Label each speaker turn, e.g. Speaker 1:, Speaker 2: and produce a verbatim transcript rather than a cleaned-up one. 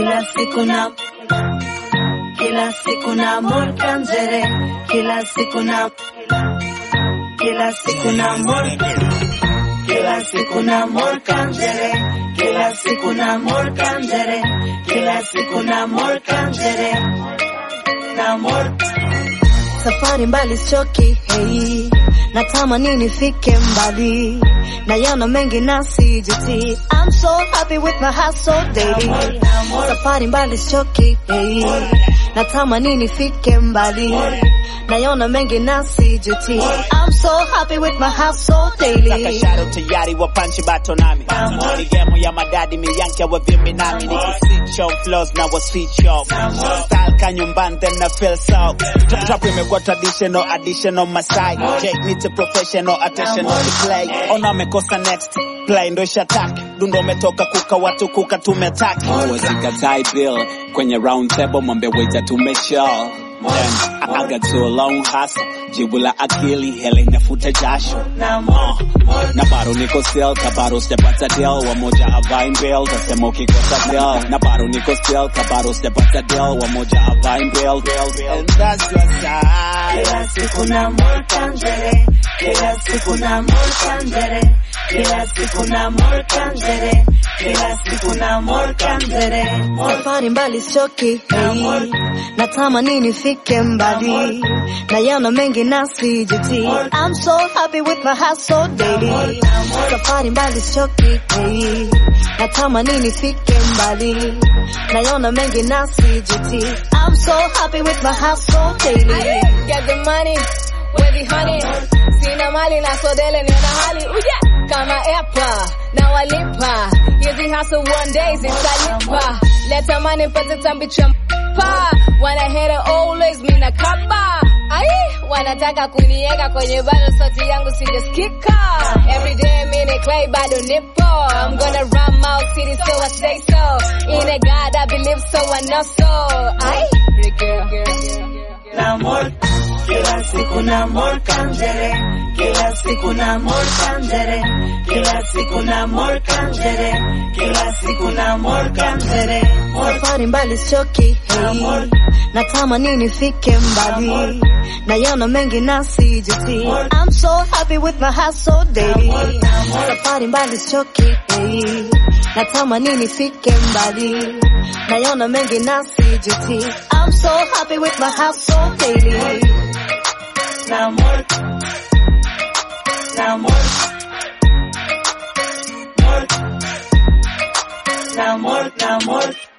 Speaker 1: kila siku na kila siku na morka njere, kila siku na kila siku na morka, kila siku na morka njere, kila siku na morka njere, kila siku na morka njere, na morka. Safari mbali choki, hey, natamani nifike mbali, nayona mengi nasi juti. I'm so happy with my hustle daily. Safari mbali choki, hey, natamani nifike mbali, nayona mengi nasi juti. I'm so happy with my hustle daily.
Speaker 2: Saka shadow tayari wa panchi bato nami, ni gemo ya madadi miyanke wa vimi nami. Niki switch on flows na wa switch off, style kanyumban then na feel so. Trap imekuwa traditional, additional masai. Jake needs a professional, attentional display. Ona mekosa next, play ndo ishataki. Dundo metoka kuka watu kuka tumetaki.
Speaker 3: Wazika tie bill, kwenye round table mwambe waiter tumesha. Then I got too long hustle, jibu la akili hele nafuta jasho. uh, Na bado niko still, kabado sijapata deal. Wamoja avain bail, tasema ukikosa deal. Na bado niko still, kabado sijapata deal. Wamoja avain bail, bail, bail.
Speaker 2: And that's your side.
Speaker 1: Kila siku na morka njere, kila siku na morka njere, kila siku na morka njere, kila siku na morka njere. Safari mbali choki, hey, natamani nifike mbali, nayona mengi nasi juti. I'm so happy with my hustle daily. Safari mbali choki, hey, natamani nifike mbali, nayona mengi nasi juti. I'm so happy with my hustle daily.
Speaker 4: Get the money, where the honey. Sina mali na sodele ni na hali. Uja kama epa na walipa. Hizi hustle one day zitalipa. Leta money pata tambicha mpa. Wanna hate it always mina kaba. Ai, wanataka kunieka kwenye bado sauti yangu sijasikika. Every day mini clay bado nipo. I'm gonna run my city so I say so. In a God I believe so I know so. Ai,
Speaker 1: na morka, kila siku na morka njere, kila siku na morka njere, kila siku na morka njere, kila siku na morka njere. Safari mbali choki, hey, natamani nifike mbali, nayona mengi nasi juti. I'm so happy with my hustle daily. Safari mbali choki, hey, natamani nifike mbali, nayona mengi nasi juti. I'm so happy with my hustle daily. Na morka, na morka, morka, na morka, na morka.